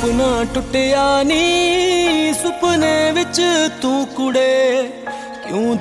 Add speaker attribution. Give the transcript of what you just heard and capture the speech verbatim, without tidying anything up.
Speaker 1: ਸੁਪਨਾ ਟੁੱਟਿਆ ਨੀ ਸੁਪਨੇ ਵਿੱਚ ਤੂੰ ਕੁੜੇ, ਕਿਉਂ